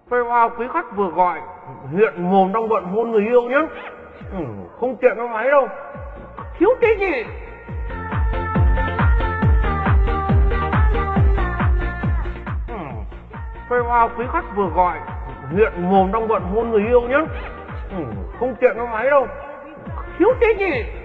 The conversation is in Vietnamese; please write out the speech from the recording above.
Phải vào quý khách vừa gọi, hiện mồm đang bận hôn người yêu nhé. Không tiện nó máy đâu. Thiếu tí gì. Phải vào quý khách vừa gọi, hiện mồm đang bận hôn người yêu nhé. Không tiện nó máy đâu. Thiếu tí gì.